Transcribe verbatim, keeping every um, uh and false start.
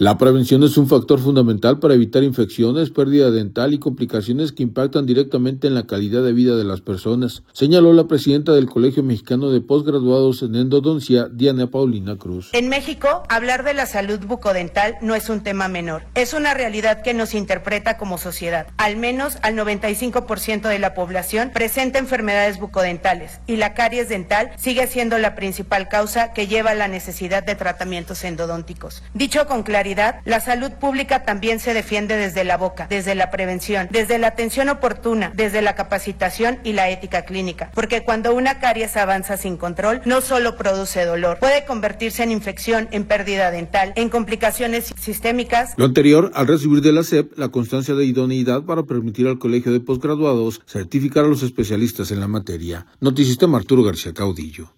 La prevención es un factor fundamental para evitar infecciones, pérdida dental y complicaciones que impactan directamente en la calidad de vida de las personas, señaló la presidenta del Colegio Mexicano de Postgraduados en Endodoncia, Diana Paulina Cruz. En México, hablar de la salud bucodental no es un tema menor. Es una realidad que nos interpreta como sociedad. Al menos al noventa y cinco por ciento de la población presenta enfermedades bucodentales y la caries dental sigue siendo la principal causa que lleva a la necesidad de tratamientos endodónticos. Dicho con claridad, la salud pública también se defiende desde la boca, desde la prevención, desde la atención oportuna, desde la capacitación y la ética clínica, porque cuando una caries avanza sin control, no solo produce dolor, puede convertirse en infección, en pérdida dental, en complicaciones sistémicas. Lo anterior, al recibir de la S E P la constancia de idoneidad para permitir al Colegio de Postgraduados certificar a los especialistas en la materia. Noticista Arturo García Caudillo.